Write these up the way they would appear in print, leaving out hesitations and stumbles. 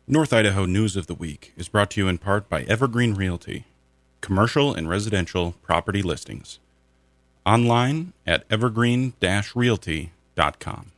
North Idaho News of the Week is brought to you in part by Evergreen Realty, commercial and residential property listings. Online at evergreen-realty.com.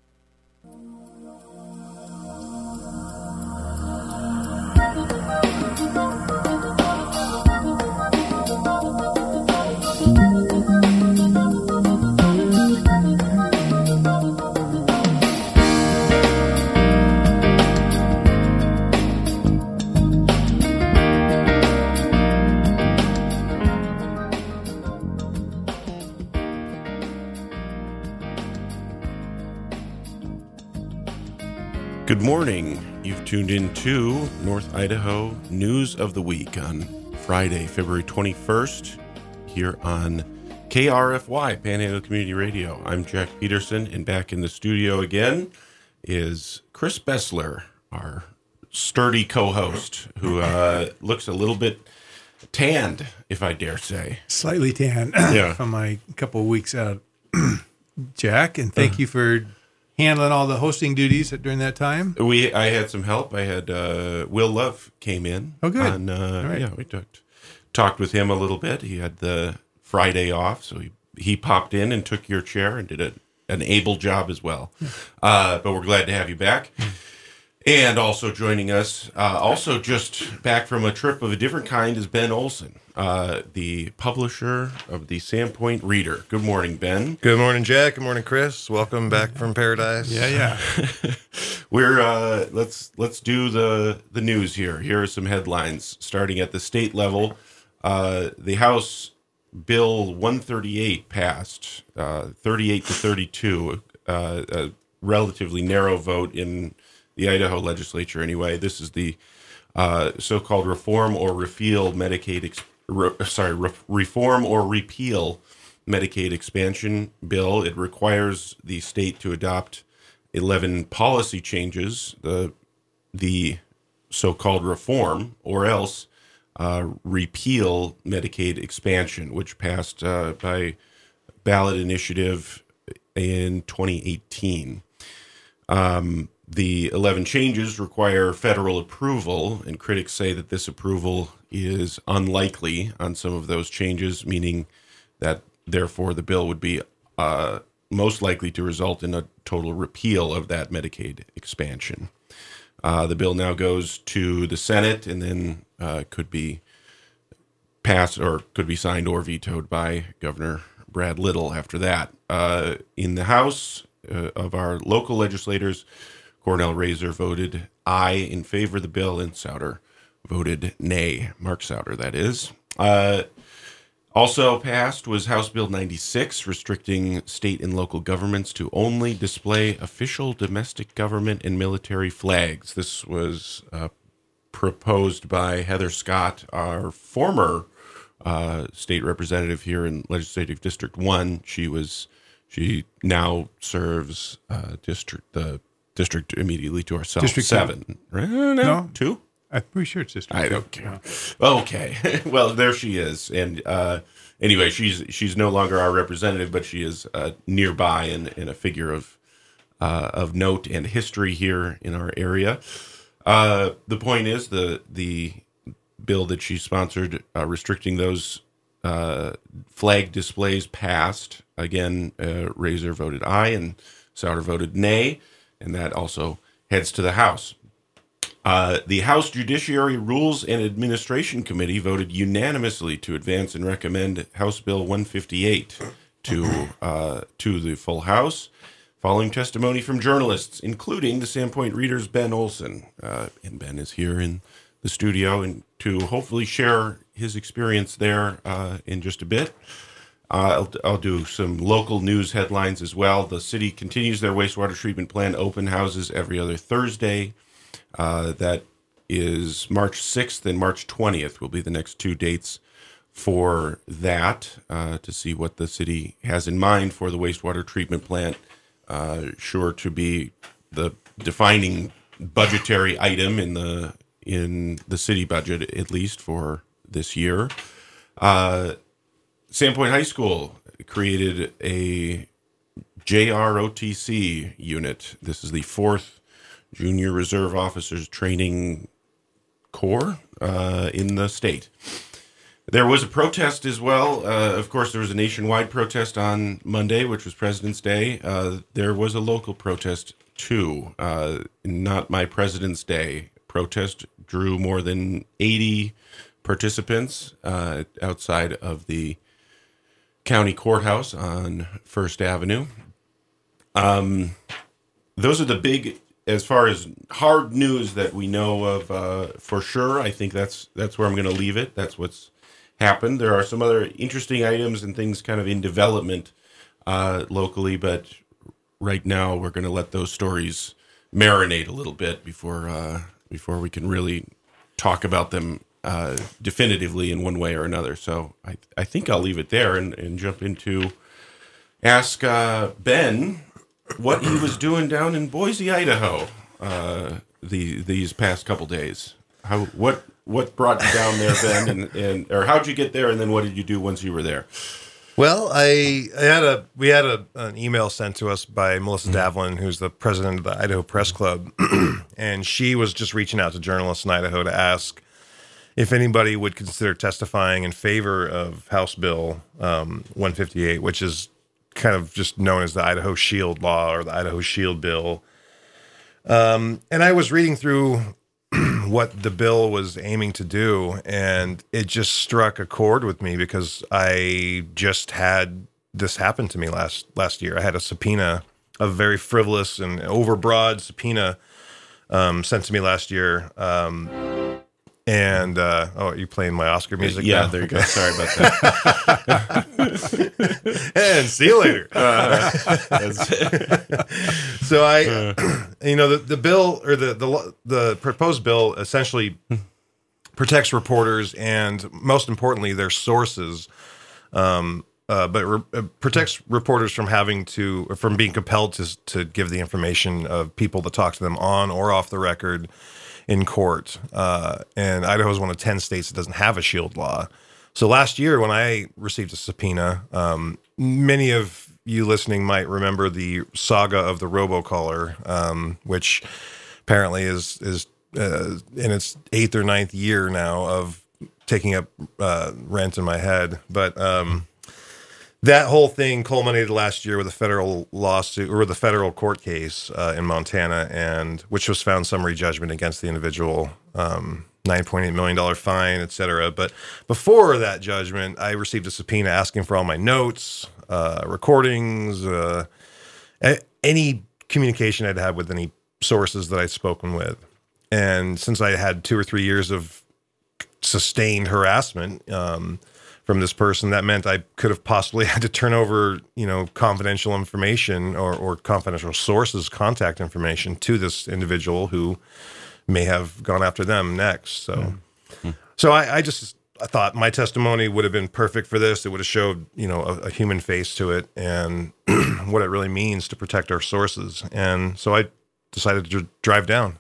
Good morning. You've tuned in to North Idaho News of the Week on Friday, February 21st, here on KRFY, Panhandle Community Radio. I'm Jack Peterson, and back in the studio again is Chris Bessler, our sturdy co-host, who looks a little bit tanned, if I dare say. Slightly tan from my couple of weeks out, Jack, and thank you for handling all the hosting duties during that time. I had some help. I had Will Love came in. Oh, good. And, Yeah, we talked with him a little bit. He had the Friday off, so he popped in and took your chair and did an able job as well. But we're glad to have you back. And also joining us, also just back from a trip of a different kind, is Ben Olson, the publisher of the Sandpoint Reader. Good morning, Ben. Good morning, Jack. Good morning, Chris. Welcome back from paradise. Yeah. We're let's do the news here. Here are some headlines starting at the state level. The House Bill 138 passed, 38 to 32, a relatively narrow vote in the Idaho legislature. Anyway, this is the so-called reform or repeal Medicaid expansion bill. It requires the state to adopt 11 policy changes, the so-called reform, or else repeal Medicaid expansion, which passed by ballot initiative in 2018. The 11 changes require federal approval, and critics say that this approval is unlikely on some of those changes, meaning that, therefore, the bill would be most likely to result in a total repeal of that Medicaid expansion. The bill now goes to the Senate and then could be passed or could be signed or vetoed by Governor Brad Little after that. In the House, of our local legislators, Cornell Razor voted aye in favor of the bill, and Souter voted nay. Mark Souter, that is. Also passed was House Bill 96, restricting state and local governments to only display official domestic government and military flags. This was proposed by Heather Scott, our former state representative here in Legislative District 1. She now serves the district immediately to our south. District 7. No, 2? I'm pretty sure it's District 2. I don't care. Okay. Well, there she is. And anyway, she's no longer our representative, but she is nearby and a figure of note and history here in our area. The point is the bill that she sponsored restricting those flag displays passed. Again, Razor voted aye and Souter voted nay, and that also heads to the House. The House Judiciary Rules and Administration Committee voted unanimously to advance and recommend House Bill 158 to the full House, following testimony from journalists, including the Sandpoint Reader's Ben Olson. And Ben is here in the studio and to hopefully share his experience there in just a bit. I'll do some local news headlines as well. The city continues their wastewater treatment plant open houses every other Thursday. That is March 6th and March 20th will be the next two dates for that, to see what the city has in mind for the wastewater treatment plant. Sure to be the defining budgetary item in the city budget, at least for this year. Sandpoint High School created a JROTC unit. This is the fourth Junior Reserve Officers Training Corps in the state. There was a protest as well. Of course, there was a nationwide protest on Monday, which was President's Day. There was a local protest, too. Not My President's Day. Protest drew more than 80 participants outside of the county courthouse on First Avenue. Those are the big, as far as hard news that we know of for sure. I think that's where I'm going to leave it. That's what's happened. There are some other interesting items and things kind of in development locally, but right now we're going to let those stories marinate a little bit before we can really talk about them definitively in one way or another. So I think I'll leave it there and jump into ask Ben what he was doing down in Boise, Idaho these past couple days. What brought you down there, Ben, or how'd you get there, and then what did you do once you were there? Well, we had an email sent to us by Melissa Davlin, who's the president of the Idaho Press Club, and she was just reaching out to journalists in Idaho to ask if anybody would consider testifying in favor of House Bill 158, which is kind of just known as the Idaho Shield Law or the Idaho Shield Bill. And I was reading through what the bill was aiming to do, and it just struck a chord with me because I just had this happen to me last year. I had a subpoena, a very frivolous and overbroad subpoena sent to me last year. And are you playing my Oscar music? Yeah, now? there you go. Sorry about that. And see you later. So the bill or the proposed bill essentially protects reporters and most importantly their sources, but protects reporters from being compelled to give the information of people that talk to them on or off the record in court. And Idaho is one of 10 states that doesn't have a shield law. So last year when I received a subpoena, many of you listening might remember the saga of the robocaller, which apparently is in its 8th or 9th year now of taking up rent in my head. But that whole thing culminated last year with a federal lawsuit or with a federal court case in Montana, and which was found summary judgment against the individual, $9.8 million fine, et cetera. But before that judgment, I received a subpoena asking for all my notes, recordings, any communication I'd had with any sources that I'd spoken with. And since I had 2 or 3 years of sustained harassment from this person, that meant I could have possibly had to turn over, confidential information or confidential sources' contact information to this individual who may have gone after them next. So I thought my testimony would have been perfect for this. It would have showed, a human face to it and what it really means to protect our sources. And so I decided to drive down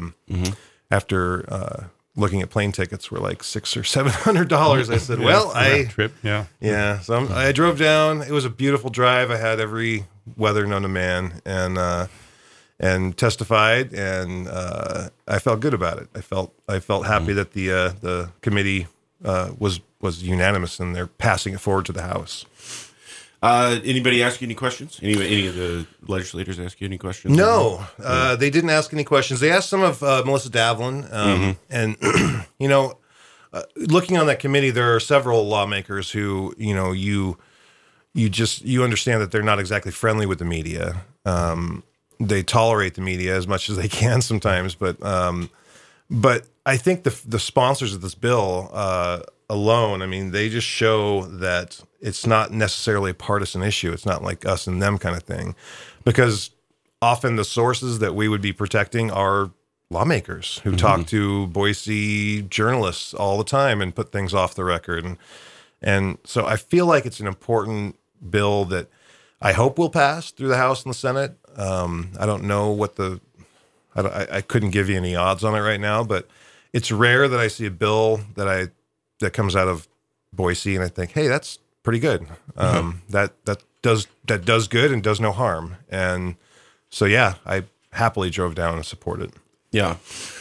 after looking at plane tickets were like $600 or $700. I said, well, trip. Yeah. So I drove down. It was a beautiful drive. I had every weather known to man and testified. And I felt good about it. I felt happy that the committee was unanimous in their passing it forward to the House. Anybody ask you any questions? Any of the legislators ask you any questions? No, they didn't ask any questions. They asked some of Melissa Davlin, and looking on that committee, there are several lawmakers who you understand that they're not exactly friendly with the media. They tolerate the media as much as they can sometimes, but I think the sponsors of this bill alone, they just show that it's not necessarily a partisan issue. It's not like us and them kind of thing, because often the sources that we would be protecting are lawmakers who talk to Boise journalists all the time and put things off the record. And so I feel like it's an important bill that I hope will pass through the House and the Senate. I don't know I couldn't give you any odds on it right now, but it's rare that I see a bill that comes out of Boise and I think, hey, that's pretty good. That does good and does no harm. And so, yeah, I happily drove down and supported. Yeah.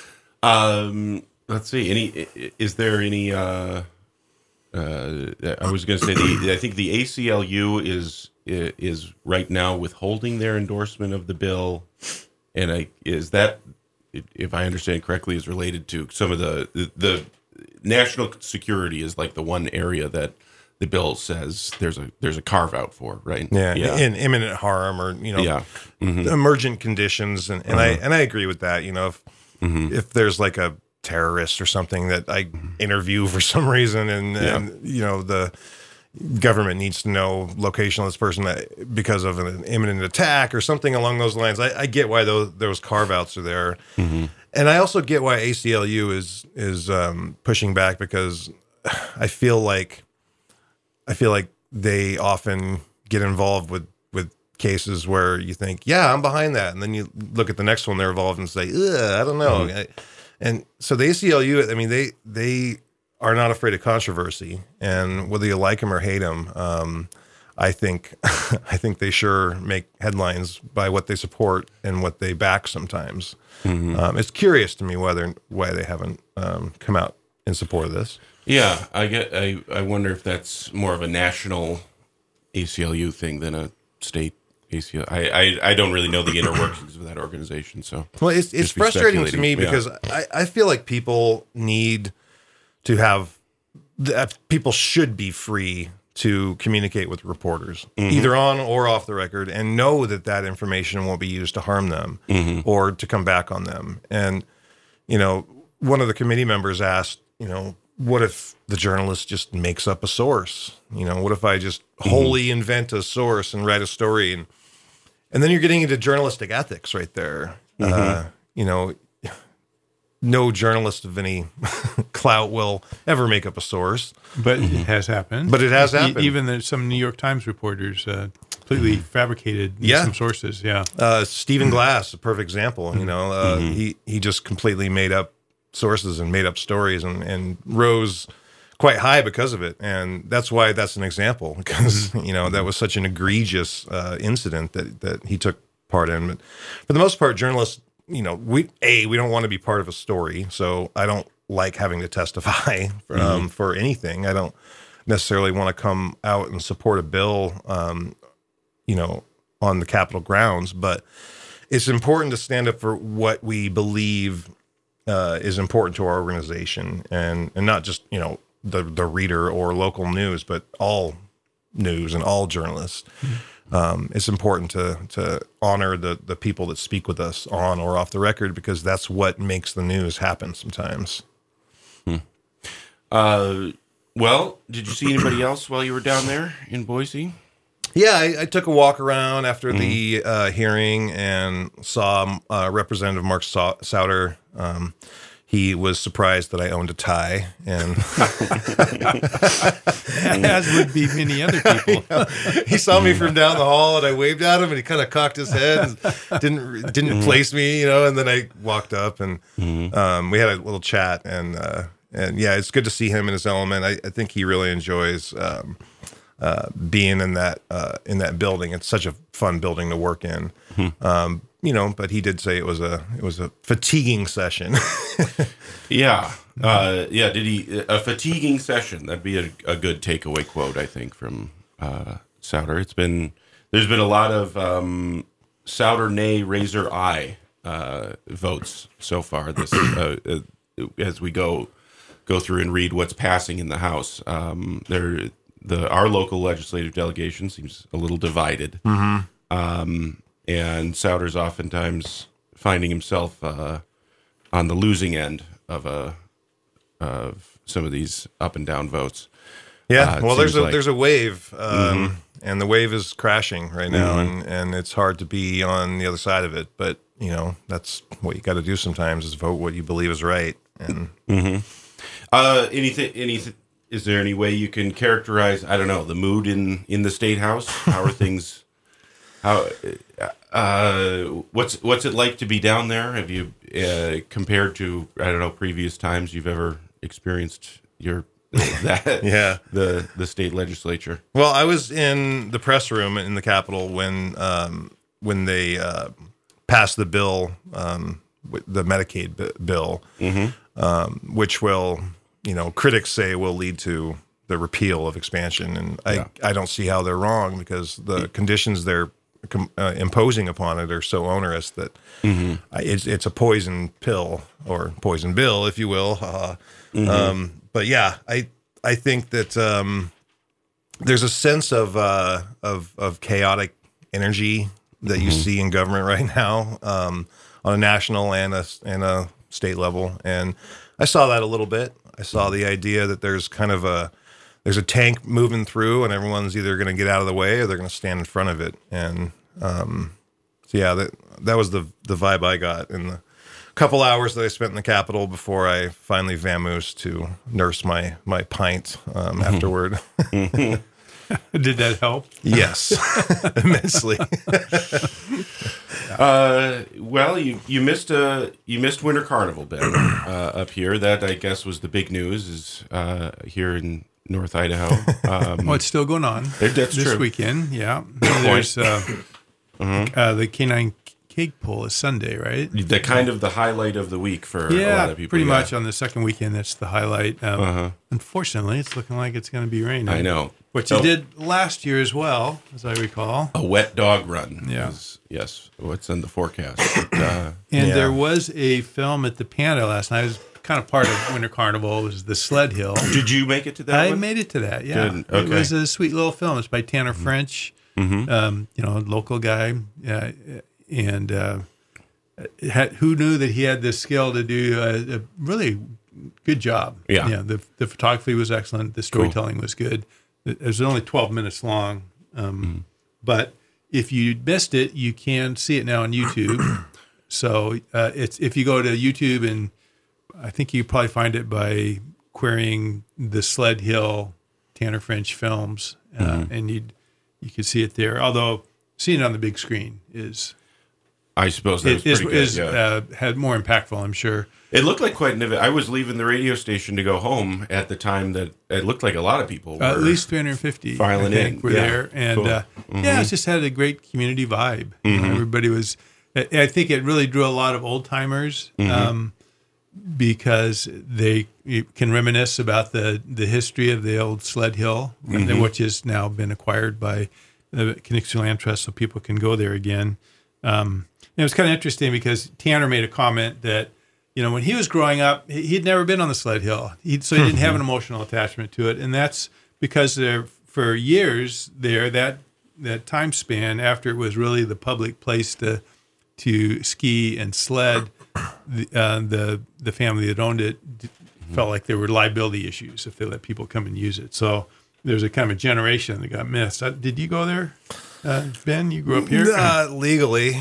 Let's see. Is there any? I was going to say I think the ACLU is right now withholding their endorsement of the bill, and is that, if I understand correctly, is related to some of the national security is like the one area that the bill says there's a carve out for, right? Yeah. In imminent harm or emergent conditions, and I agree with that. If there's like a terrorist or something that I interview for some reason, and the government needs to know location of this person because of an imminent attack or something along those lines, I get why those carve outs are there. And I also get why ACLU is pushing back, because I feel like they often get involved with cases where you think, yeah, I'm behind that, and then you look at the next one they're involved and say, I don't know. And so the ACLU, I mean, they are not afraid of controversy, and whether you like them or hate them, I think they sure make headlines by what they support and what they back sometimes. It's curious to me why they haven't come out in support of this. Yeah, I wonder if that's more of a national ACLU thing than a state ACLU. I don't really know the inner workings of that organization. So well, it's frustrating to me because I feel like people need to have people should be free to communicate with reporters, either on or off the record, and know that information won't be used to harm them or to come back on them. And one of the committee members asked, what if the journalist just makes up a source? What if I just wholly invent a source and write a story? And then you're getting into journalistic ethics right there. No journalist of any clout will ever make up a source. But it has happened. Even some New York Times reporters completely fabricated some sources. Yeah. Stephen Glass, a perfect example. He just completely made up sources and made up stories and rose quite high because of it. And that's why that's an example, because, that was such an egregious incident that he took part in. But for the most part, journalists, we don't want to be part of a story. So I don't like having to testify for anything. I don't necessarily want to come out and support a bill, on the Capitol grounds, but it's important to stand up for what we believe is important to our organization, and not just, the reader or local news, but all news and all journalists. It's important to honor the people that speak with us on or off the record, because that's what makes the news happen sometimes. Well, did you see anybody else while you were down there in Boise? Yeah, I took a walk around after the hearing and saw Representative Mark Souder. He was surprised that I owned a tie, and as would be many other people. He saw me from down the hall, and I waved at him, and he kind of cocked his head and didn't place me, and then I walked up, and we had a little chat, and yeah, it's good to see him in his element. I think he really enjoys being in that building. It's such a fun building to work in. But he did say it was a fatiguing session. Yeah. Did he a fatiguing session? That'd be a good takeaway quote, I think, from Souder. There's been a lot of Souder nay, Razor eye votes so far. This as we go through and read what's passing in the House. Our local legislative delegation seems a little divided. And Souder's oftentimes finding himself on the losing end of some of these up and down votes. Yeah, well, there's a wave, and the wave is crashing right now, and it's hard to be on the other side of it. But that's what you got to do sometimes, is vote what you believe is right. And anything. Is there any way you can characterize, I don't know, the mood in the State House? How are things? What's it like to be down there? Have you compared to, I don't know, previous times you've ever experienced the state legislature? Well, I was in the press room in the Capitol when they pass the bill, the Medicaid bill, which will, critics say will lead to the repeal of expansion. And I don't see how they're wrong, because the conditions they're imposing upon it are so onerous that it's a poison pill, or poison bill, if you will. But yeah, I think that there's a sense of chaotic energy that you see in government right now, on a national and a state level. And I saw that a little bit. I saw the idea that there's a tank moving through, and everyone's either going to get out of the way or they're going to stand in front of it. And so yeah, that was the vibe I got in the couple hours that I spent in the Capitol before I finally vamoosed to nurse my pint afterward. Did that help? Yes, immensely. Well, you missed Winter Carnival, Ben, up here. That, I guess, was the big news, is here in North Idaho. Well, it's still going on that's this true. weekend. Yeah, there's the Canine Cake Pull is Sunday, right? The kind of the highlight of the week for a lot of people. Pretty much on the second weekend. That's the highlight. Unfortunately, it's looking like it's going to be raining. I know. Which you did last year as well, as I recall. A wet dog run. Yeah. Yes. What's in the forecast? There was a film at the Panda last night. It was kind of part of Winter Carnival. It was the Sled Hill. Did you make it to that I one? made it to that, yeah. Good. Okay. It was a sweet little film. It's by Tanner French, local guy. And who knew that he had the skill to do a really good job. Yeah. The photography was excellent. The storytelling was good. It was only 12 minutes long. But if you missed it, you can see it now on YouTube. So if you go to YouTube, and I think you probably find it by querying the Sled Hill Tanner French films, and you could see it there. Although seeing it on the big screen I suppose that was pretty good. Had more impactful, I'm sure. It looked like quite an event. I was leaving the radio station to go home at the time that it looked like a lot of people were at least 350 filing in. Were there, and cool. It just had a great community vibe. Everybody was. I think it really drew a lot of old timers because you can reminisce about the history of the old Sled Hill, which has now been acquired by the Canixie Land Trust, so people can go there again. It was kind of interesting because Tanner made a comment that, when he was growing up, he'd never been on the Sled Hill. So he didn't have an emotional attachment to it. And that's because for years there, that time span after it was really the public place to ski and sled, the family that owned it felt like there were liability issues if they let people come and use it. So there's a kind of a generation that got missed. Did you go there? Ben, you grew up here? Legally.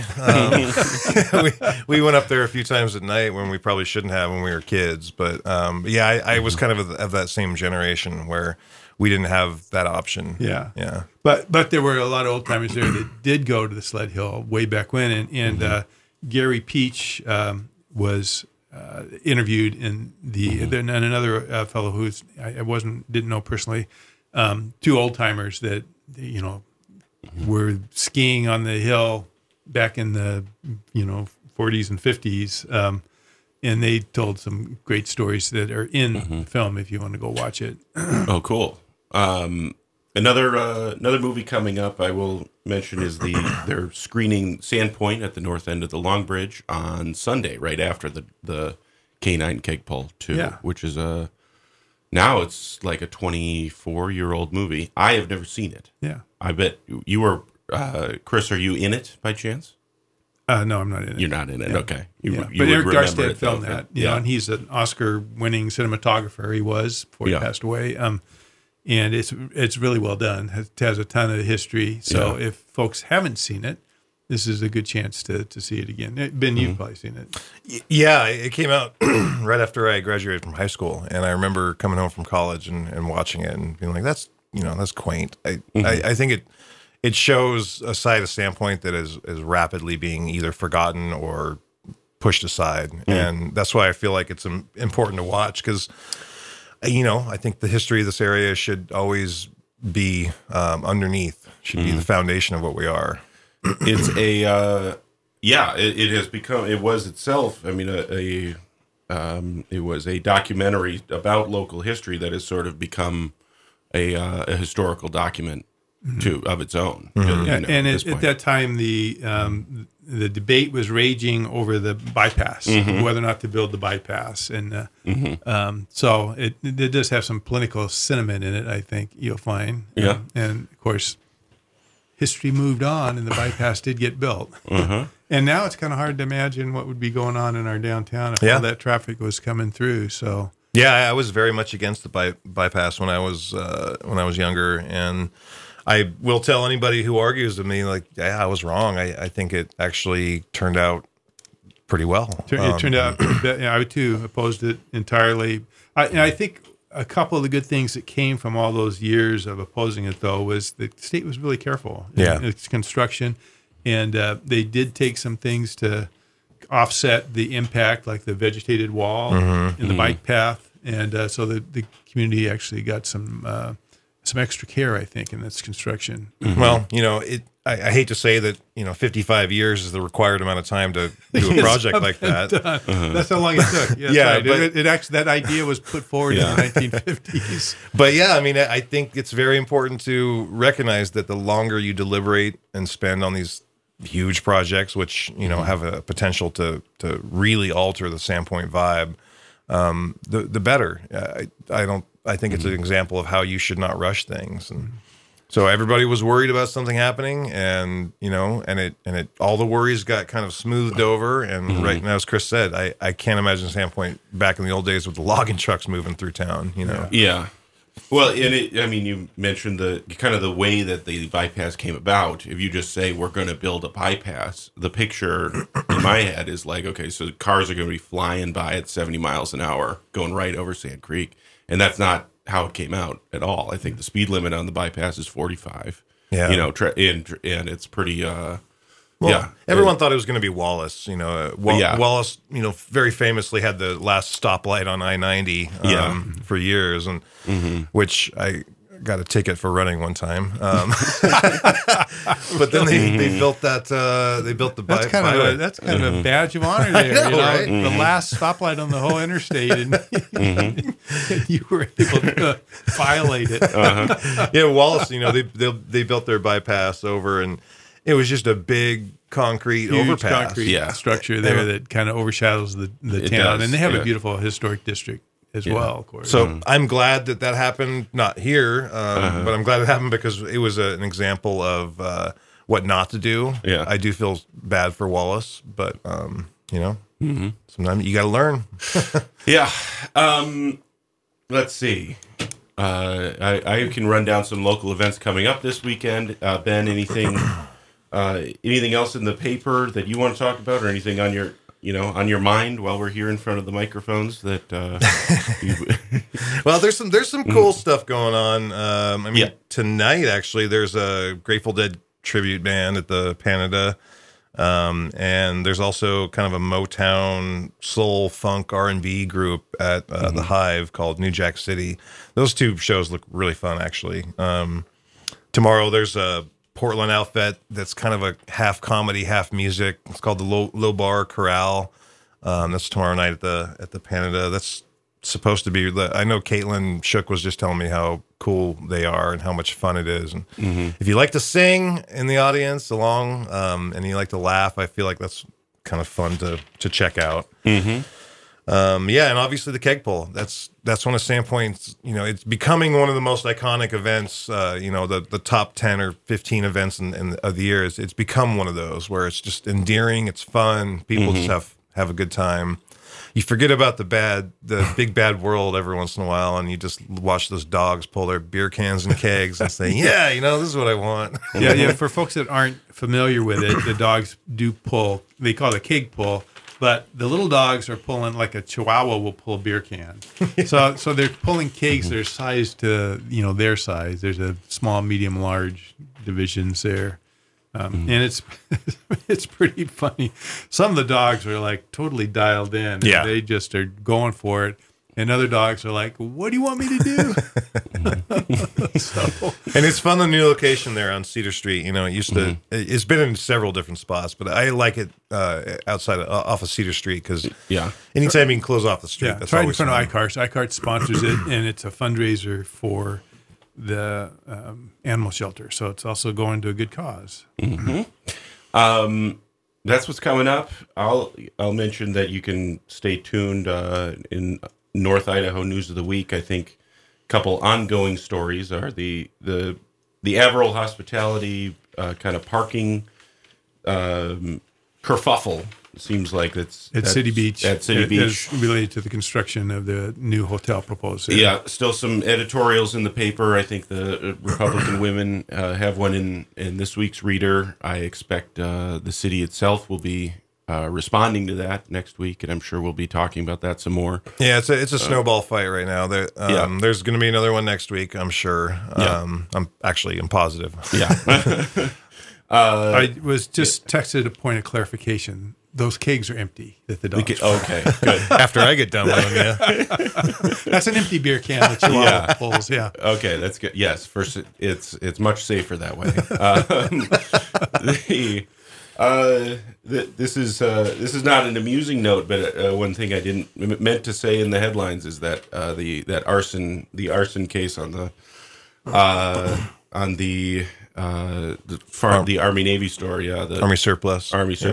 We went up there a few times at night when we probably shouldn't have when we were kids. But I was kind of that same generation where we didn't have that option. Yeah. But there were a lot of old timers there that did go to the Sled Hill way back when. And Gary Peach was interviewed in and another fellow who's I didn't know personally, two old timers that were skiing on the hill back in the 40s and 50s, and they told some great stories that are in the film if you want to go watch it. Oh, cool. Another movie coming up I will mention is they're screening Sandpoint at the north end of the Long Bridge on Sunday, right after the Canine Cake Pull 2, which is now it's like a 24-year-old movie. I have never seen it. Yeah. I bet you were, Chris, are you in it by chance? No, I'm not in it. You're not in it. Yeah. Okay. But Eric Darstead filmed that. And he's an Oscar-winning cinematographer. He was before he passed away. And it's really well done. It has a ton of history. So if folks haven't seen it, this is a good chance to see it again. Ben, you've probably seen it. Yeah, it came out right after I graduated from high school, and I remember coming home from college and watching it and being like, "That's that's quaint." I think it shows a side of Sandpoint that is rapidly being either forgotten or pushed aside, and that's why I feel like it's important to watch because I think the history of this area should always be underneath, should be the foundation of what we are. It's Yeah, it has become. It was itself. I mean, it was a documentary about local history that has sort of become a historical document of its own. And at that time, the debate was raging over the bypass, whether or not to build the bypass, and so it does have some political sentiment in it. I think you'll find. Yeah, and of course, history moved on, and the bypass did get built. And now it's kind of hard to imagine what would be going on in our downtown if all that traffic was coming through. So yeah, I was very much against the bypass when I was younger, and I will tell anybody who argues with me, like, yeah, I was wrong. I think it actually turned out pretty well. It turned out, I too opposed it entirely. And I think a couple of the good things that came from all those years of opposing it, though, was the state was really careful in its construction. And they did take some things to offset the impact, like the vegetated wall and the bike path. And so the community actually got some extra care, I think, in its construction. Well, I hate to say that 55 years is the required amount of time to do a project like that. That's how long it took. Yeah, right. But it actually, that idea was put forward in the 1950s. But yeah, I mean, I think it's very important to recognize that the longer you deliberate and spend on these huge projects, which have a potential to really alter the Sandpoint vibe, the better. I think it's an example of how you should not rush things. And so everybody was worried about something happening, and it all the worries got kind of smoothed over. And right now, as Chris said, I can't imagine Sandpoint back in the old days with the logging trucks moving through town. Yeah. Well, and you mentioned the way that the bypass came about. If you just say we're going to build a bypass, the picture in my head is like, okay, so cars are going to be flying by at 70 miles an hour, going right over Sand Creek, and that's not how it came out at all. I think the speed limit on the bypass is 45. Yeah, and it's pretty. Everyone thought it was going to be Wallace. Wallace, very famously had the last stoplight on I-90 for years, and which I got a ticket for running one time. But then they built that. They built the that's kind of a badge of honor there. Right? The last stoplight on the whole interstate, and you were able to violate it. Yeah, Wallace. They built their bypass over, and it was just a big concrete overpass. Concrete structure there that kind of overshadows the town, and they have a beautiful historic district as well, of course. So I'm glad that happened, not here, but I'm glad it happened because it was an example of what not to do. Yeah. I do feel bad for Wallace, but sometimes you got to learn. Yeah. Let's see. I can run down some local events coming up this weekend. Ben, anything else in the paper that you want to talk about, or anything on your mind while we're here in front of the microphones that Well, there's some cool stuff going on. Tonight actually there's a Grateful Dead tribute band at the Canada, and there's also kind of a Motown soul funk R&B group at the Hive called New Jack City. Those two shows look really fun actually. Tomorrow there's a Portland outfit that's kind of a half comedy, half music. It's called the Low Bar Corral. That's tomorrow night at the Canada. That's supposed to be. I know Caitlin Shook was just telling me how cool they are and how much fun it is. And if you like to sing in the audience along, and you like to laugh, I feel like that's kind of fun to check out. And obviously the keg pull. That's one of Sandpoint's. It's becoming one of the most iconic events. The top 10 or 15 events of the year. It's become one of those where it's just endearing. It's fun. People just have a good time. You forget about the big bad world every once in a while, and you just watch those dogs pull their beer cans and kegs and say, "Yeah, this is what I want." Yeah. For folks that aren't familiar with it, the dogs do pull. They call it a keg pull. But the little dogs are pulling like a Chihuahua will pull a beer can. So they're pulling kegs that are sized to their size. There's a small, medium, large divisions there, and it's pretty funny. Some of the dogs are like totally dialed in. Yeah, they just are going for it. and other dogs are like, "What do you want me to do?" And it's fun, the new location there on Cedar Street. It used to, it's been in several different spots, but I like it outside off of Cedar Street because anytime you can close off the street, Yeah, that's it's right in always front of fun. iCarts. iCarts sponsors it, and it's a fundraiser for the animal shelter. So it's also going to a good cause. That's what's coming up. I'll mention that you can stay tuned in North Idaho News of the Week. I think a couple ongoing stories are the Averill Hospitality kind of parking kerfuffle. It seems like that's City Beach. At City Beach. It's related to the construction of the new hotel proposed there. Yeah, still some editorials in the paper. I think the Republican women have one in this week's Reader. I expect the city itself will be responding to that next week, and I'm sure we'll be talking about that some more. Yeah, it's a snowball fight right now. There's going to be another one next week, I'm sure. I'm positive. Yeah. I was just texted a point of clarification. Those kegs are empty that the dogs. Okay, good. After I get done with them, yeah. That's an empty beer can that Chihuahua pulls. Yeah. Okay, that's good. Yes, first it's much safer that way. This is not an amusing note, but one thing I didn't meant to say in the headlines is that the arson case on the Army Navy story, the Army surplus.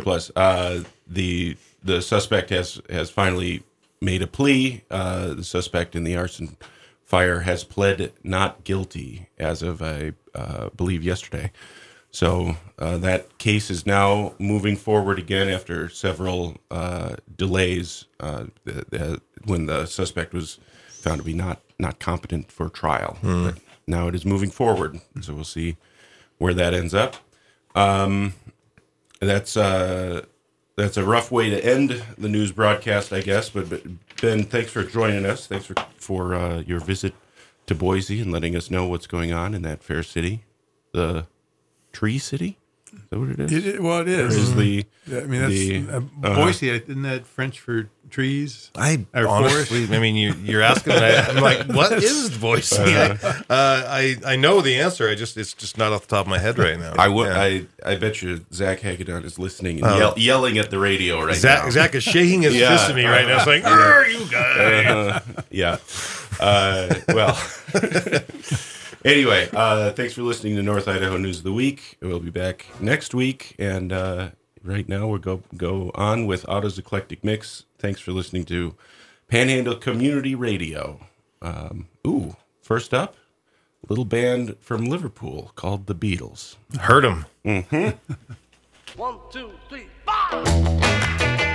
The suspect has finally made a plea. The suspect in the arson fire has pled not guilty as of I believe yesterday. So that case is now moving forward again after several delays when the suspect was found to be not competent for trial. But now it is moving forward, so we'll see where that ends up. That's a rough way to end the news broadcast, I guess. But Ben, thanks for joining us. Thanks for your visit to Boise and letting us know what's going on in that fair city, the Tree City. Is that what it is? It is. Boise, isn't that French for trees? I Or honestly, I mean, you're asking. I'm like, what is Boise? I know the answer. It's just not off the top of my head right now. I bet you Zach Hagedorn is liling and yelling at the radio right now. Zach is shaking his fist at me right now, saying, "You guys!" Yeah. Well. Anyway, thanks for listening to North Idaho News of the Week. We'll be back next week, and right now we'll go on with Otto's Eclectic Mix. Thanks for listening to Panhandle Community Radio. First up, a little band from Liverpool called the Beatles. Heard him. 1, 2, 3, 4.